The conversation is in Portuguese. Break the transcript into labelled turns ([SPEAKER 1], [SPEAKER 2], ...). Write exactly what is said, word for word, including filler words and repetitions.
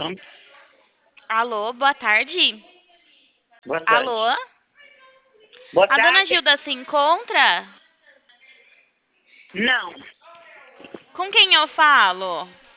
[SPEAKER 1] Pronto.
[SPEAKER 2] Alô, boa tarde.
[SPEAKER 1] Boa tarde.
[SPEAKER 2] Alô?
[SPEAKER 1] Boa
[SPEAKER 2] A dona
[SPEAKER 1] tarde.
[SPEAKER 2] Gilda se encontra?
[SPEAKER 1] Não,
[SPEAKER 2] Com quem eu falo?